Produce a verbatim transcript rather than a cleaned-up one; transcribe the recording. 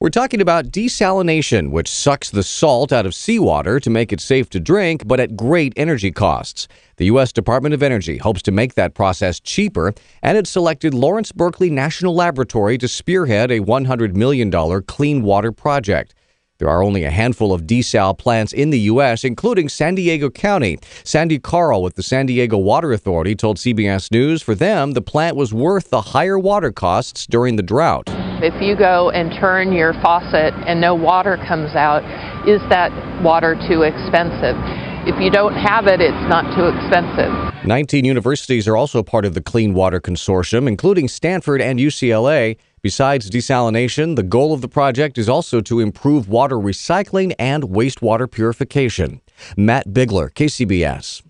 We're talking about desalination, which sucks the salt out of seawater to make it safe to drink, but at great energy costs. The U S Department of Energy hopes to make that process cheaper, and it selected Lawrence Berkeley National Laboratory to spearhead a one hundred million dollars clean water project. There are only a handful of desal plants in the U S, including San Diego County. Sandy Carl with the San Diego Water Authority told C B S News for them, the plant was worth the higher water costs during the drought. If you go and turn your faucet and no water comes out, is that water too expensive? If you don't have it, it's not too expensive. nineteen universities are also part of the Clean Water Consortium, including Stanford and U C L A. Besides desalination, the goal of the project is also to improve water recycling and wastewater purification. Matt Bigler, K C B S.